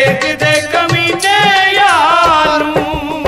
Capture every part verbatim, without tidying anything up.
Take दे कमीने यार नू।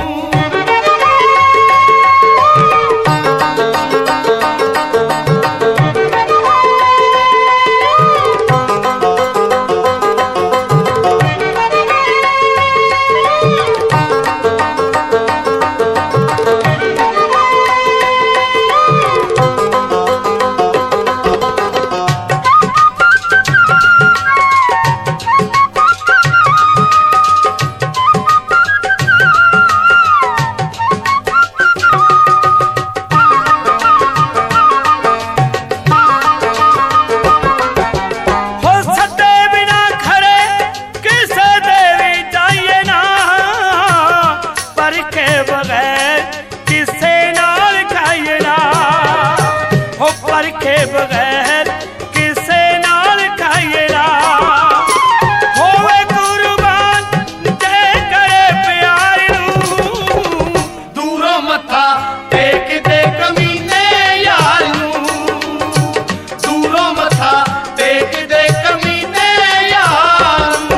परखे बगैर किसे नाल खाइए ना होवे कुर्बान ते करे प्यार नू। दूरों मथा टेक दे कमीने यार नू। दूरों मथा टेक दे कमीने यार नू।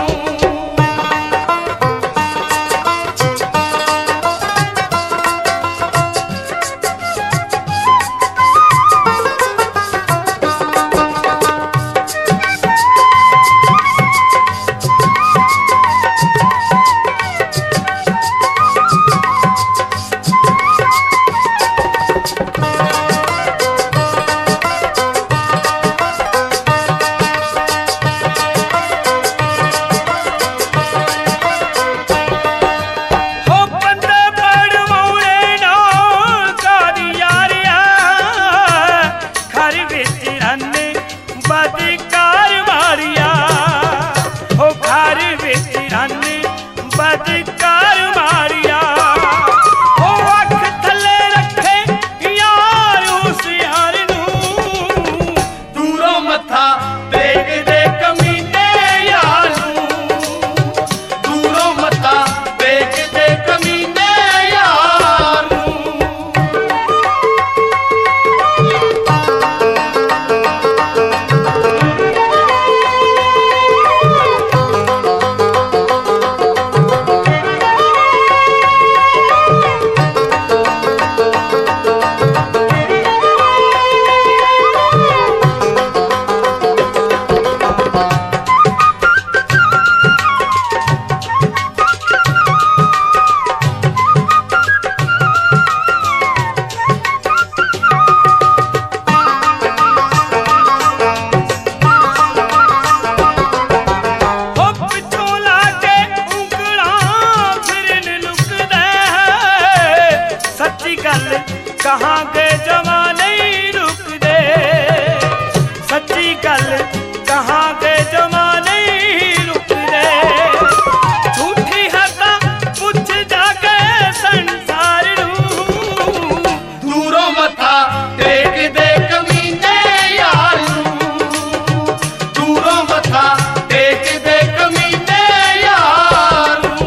बदकार मारिया हो घर विच रन बदकार मारिया हो अख थले रखे यार उस यार नू। दूरों मथा टेक दे कमीने यार नू। दूरों मथा टेक दे कमीने यार नू। कहाँ के जमाने रुकदे सच्ची गल कहाँ के जमाने रुकदे। झूठी हता पुछ जाके संसार नू। दूरों मथा टेक दे कमीने यार नू। दूरों मथा टेक दे कमीने यार नू।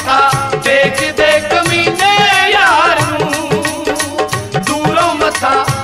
टेक दे कमीने यार नू। दूरों मथा